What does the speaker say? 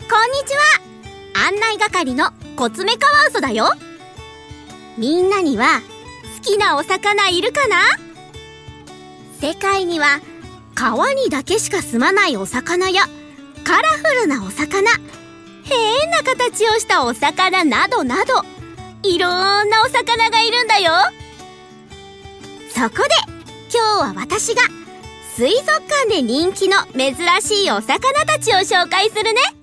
にちは。案内係のコツメカワウソだよ。みんなには好きなお魚いるかな？世界には川にだけしか住まないお魚やカラフルなお魚、変な形をしたお魚などなど、いろんなお魚がいるんだよ。そこで今日は私が水族館で人気の珍しいお魚たちを紹介するね。